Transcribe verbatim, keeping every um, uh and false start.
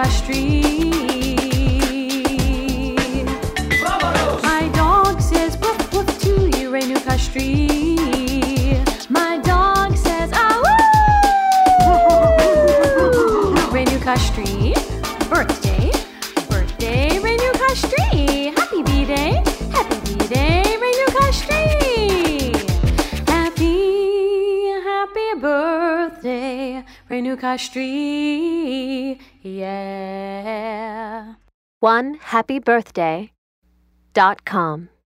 Street. My dog says woof woof to you, Renuka Street. My dog says ah woo. Renuka Street, birthday, birthday, Renuka Street. Happy B-Day, happy B-Day, Renuka Street. Happy, happy birthday, Renuka Street, yeah. one happy birthday dot com